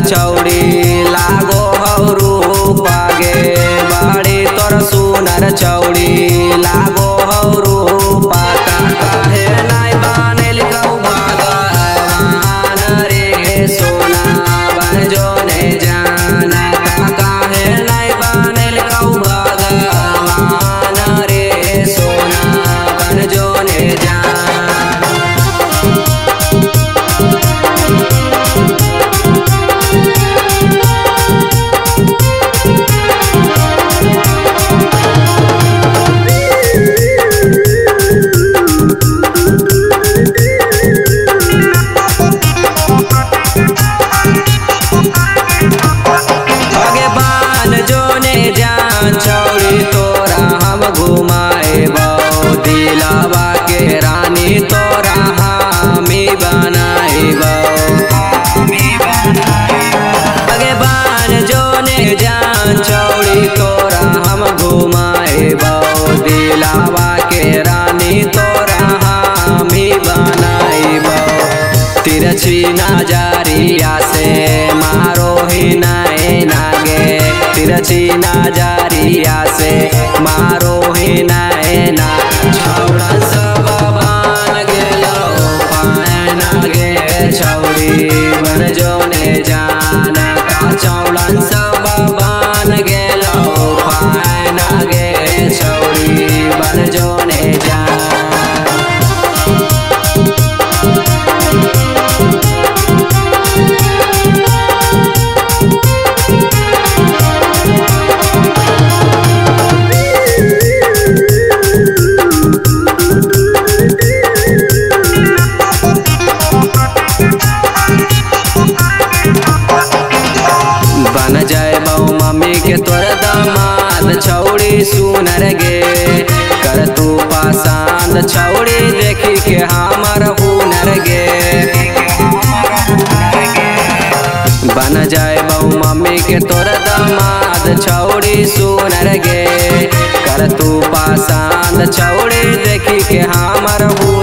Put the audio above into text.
छौड़ी लागो हौ रूपा गे बड़ी तोर सुनर छौड़ी लागो हौ रूपा काहे नाय बानेल कौ भगवान रे सोना बन जो ने जाना काहे नाय बानेल कौ भगवान रे सोना बन जो ने जाना। छौड़ी तोरा हम घुमाएबो दिलवा के रानी तोरा हमी बनाएबो आगे बान जोने जान छौड़ी तोरा हम घुमाएबो दिलवा के रानी तोरा हमी बनाएबो तिरछी नजरिया से मारो ही नैना गे तिरछी नजरिया से मारो ही नैना छौड़ा सब बान गेलो पाना गे छौड़ी बन जो ने जाना छौड़ा सब बान गेलो पाना गे छौड़ी बन जो ने जाना। बन जाएबो मम्मी के तोर दामाद छौड़ी सुनर गे कर तू पसंद छौड़ी देखी के हमर हुनर गे बन जाएबो मम्मी के तोर दामाद छौड़ी सुनर गे कर तू पसंद छौड़ी देखी के हमर